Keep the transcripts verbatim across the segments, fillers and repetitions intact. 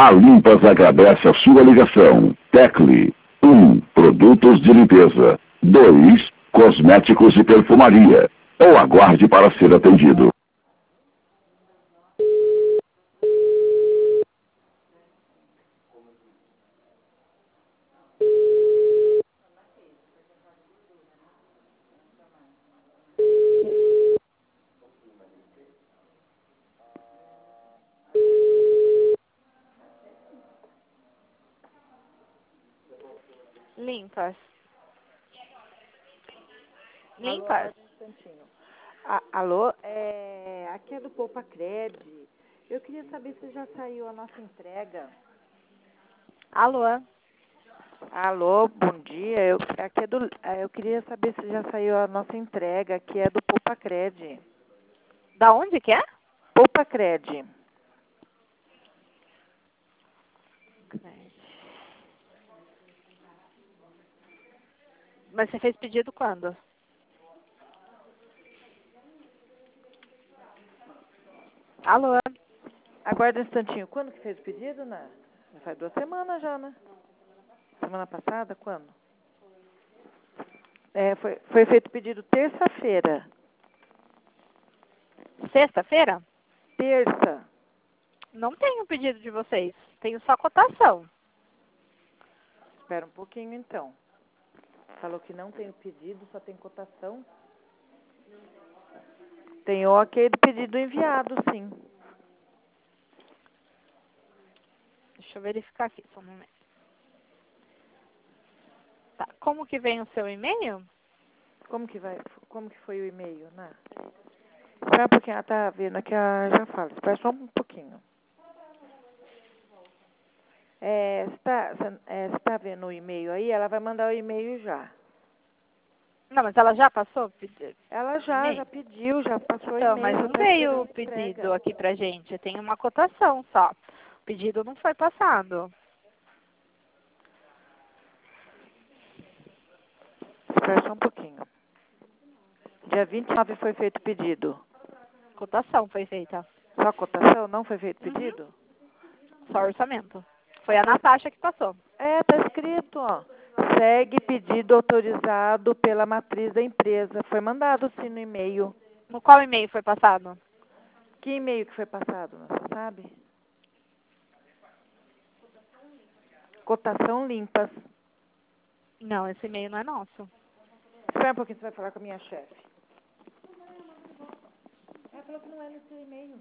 A Limpas agradece a sua ligação. Tecle um. Produtos de limpeza. dois. Cosméticos e perfumaria. Ou aguarde para ser atendido. Limpas. Alô, Limpas. aguarde um instantinho. A- alô, é, aqui é do Poupa Cred. Eu queria saber se já saiu a nossa entrega. Alô. Alô, bom dia. Eu, aqui é do, é, eu queria saber se já saiu a nossa entrega, que é do Poupa Cred. Da onde que é? Poupa Cred. Mas você fez pedido quando? Alô. Aguarde um instantinho. Quando que fez o pedido, né? Já faz duas semanas já, né? Semana passada, quando? É, foi, foi feito o pedido terça-feira. Sexta-feira? Terça. Não tenho pedido de vocês. Tenho só cotação. Espera um pouquinho, então. Falou que não tem o pedido, só tem cotação. Tem o ok do pedido enviado, sim. Deixa eu verificar aqui, só um momento. Tá. Como que vem o seu e-mail? Como que vai? Como que foi o e-mail, né? Espera um pouquinho, ela tá vendo aqui, ela já fala. Espera só um pouquinho. É, você tá, é, você tá vendo o e-mail aí? Ela vai mandar o e-mail já. Não, mas ela já passou? Pedi- Ela já, e-mail? já pediu, já passou o Então, e-mail, mas já não tá veio o esperando pedido entrega. aqui pra gente. Tem uma cotação só. O pedido não foi passado. Espera só um pouquinho. Dia vinte e nove foi feito o pedido. Cotação foi feita. Só cotação? Não foi feito Uhum. pedido? Só orçamento. Foi a Natasha que passou. É, tá escrito, ó. Segue pedido autorizado pela matriz da empresa. Foi mandado sim no e-mail. No qual e-mail foi passado? Que e-mail que foi passado, você sabe? Cotação limpas. Não, esse e-mail não é nosso. Espera um pouquinho, você vai falar com a minha chefe. Ela falou que não é no seu e-mail.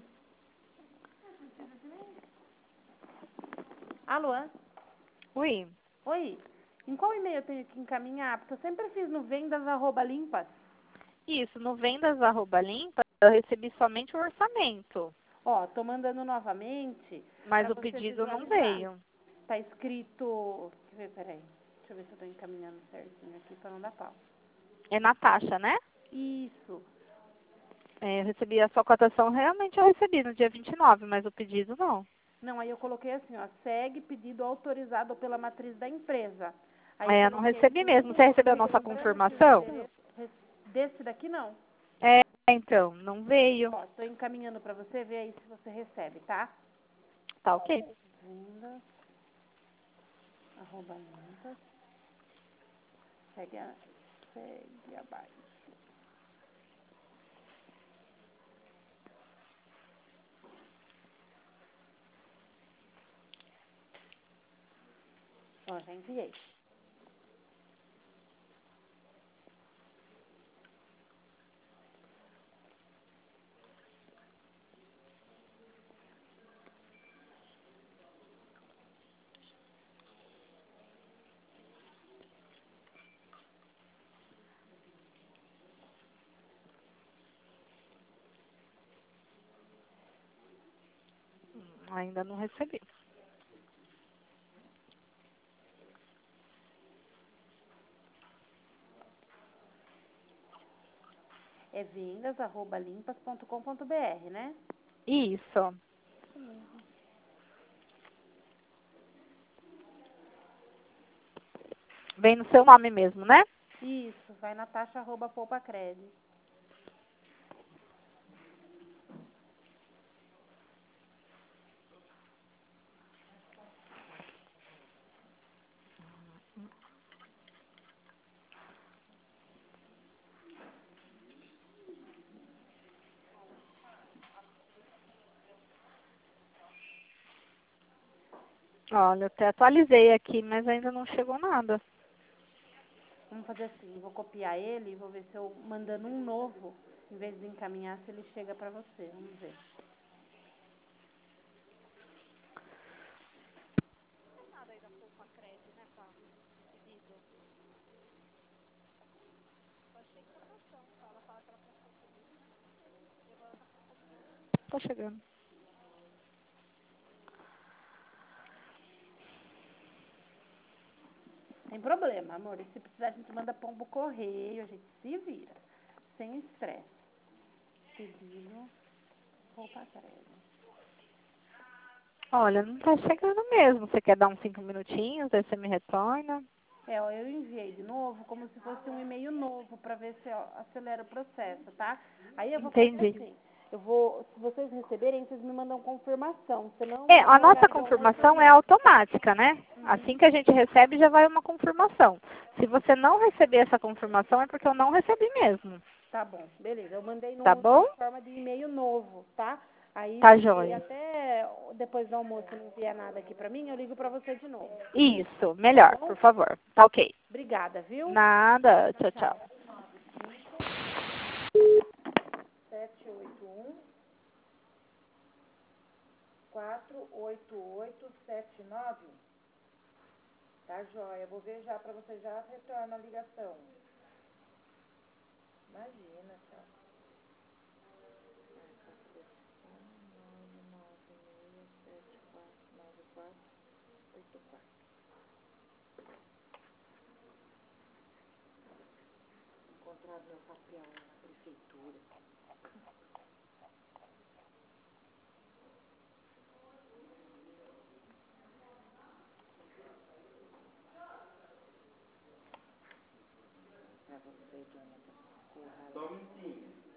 Alô? Ui. Oi? Em qual e-mail eu tenho que encaminhar? Porque eu sempre fiz no vendas arroba limpas. Isso, no vendas arroba limpa, eu recebi somente o orçamento. Ó, tô mandando novamente Mas para o você pedido não visualizar. veio. Tá escrito... Deixa eu ver, peraí. Deixa eu ver se eu tô encaminhando certinho aqui para não dar pau. É Natasha, né? Isso. É, eu recebi a sua cotação, realmente eu recebi no dia vinte e nove, mas o pedido não. Não, aí eu coloquei assim, ó, segue pedido autorizado pela matriz da empresa. Aí eu É, eu não coloquei recebi aqui, mesmo. Você recebeu a nossa lembrando que o confirmação? endereço desse daqui não. É, então, não veio. Ó, tô encaminhando para você ver aí se você recebe, tá? Tá ok. Vendas, arroba limpas, segue, a, segue abaixo. Ó, já enviei. Hum, Ainda não recebi. É vendas arroba limpas ponto com ponto br, né? Isso. Vem no seu nome mesmo, né? Isso, vai na taxa arroba poupacred. Olha, eu até atualizei aqui, mas ainda não chegou nada. Vamos fazer assim, vou copiar ele e vou ver se eu mandando um novo, em vez de encaminhar, se ele chega pra você. Vamos ver. Tá chegando. Sem problema, amor. E se precisar, a gente manda pombo correio, a gente se vira. Sem estresse. Pedido, roupa crédito. Olha, não tá chegando mesmo. Você quer dar uns cinco minutinhos, aí você me retorna? É, ó, eu enviei de novo, como se fosse um e-mail novo, pra ver se ó, acelera o processo, tá? Aí eu vou fazer Entendi. assim. Eu vou, se vocês receberem, vocês me mandam confirmação. Senão, É, a no nossa horário do almoço, eu confirmação é ligo. automática, né? Assim que a gente recebe, já vai uma confirmação. Se você não receber essa confirmação, é porque eu não recebi mesmo. Tá bom, beleza. Eu mandei Tá no, bom? em forma de e-mail novo, tá? Aí, Tá se joia. até depois do almoço não vier nada aqui pra mim, eu ligo pra você de novo. Isso, Tá melhor, bom? por favor. Tá ok. Obrigada, viu? Nada. Tchau, Tchau, tchau. tchau. sete oito um, quatro oito oito, sete nove. Tá joia. Vou ver já pra você já retorna a ligação. Imagina, tchau. nove nove seis sete quatro nove quatro oito quatro. Encontrar meu papel na prefeitura. Pra você, dona Curral. Só um minutinho.